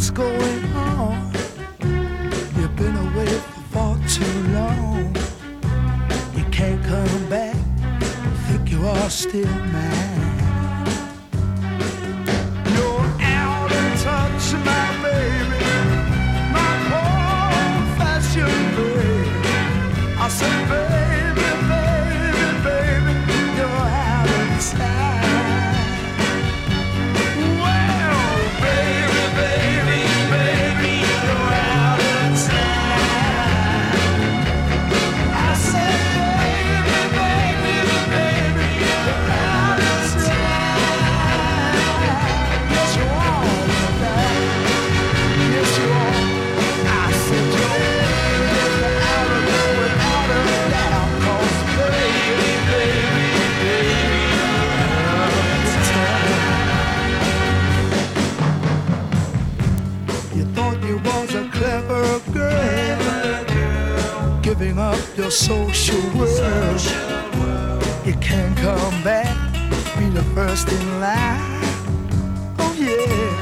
what's going on. You've been away for far too long. You can't come back, think you are still mine. You're out of touch, my baby, my old-fashioned baby. I said, baby, baby, baby, you're out of time. Giving up your social world. You can't come back, be the first in line. Oh yeah.